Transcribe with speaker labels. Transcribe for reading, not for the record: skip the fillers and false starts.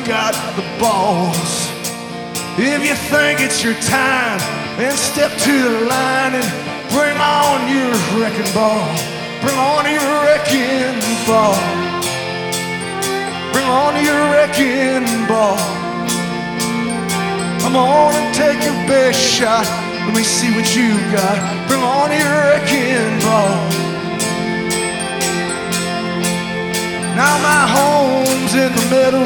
Speaker 1: got the balls. If you think it's your time, then step to the line and bring on your wrecking ball. Bring on your wrecking ball. Bring on your wrecking ball. Come on and take your best shot. Let me see what you got. Bring on your wrecking ball. Now my home's in the middle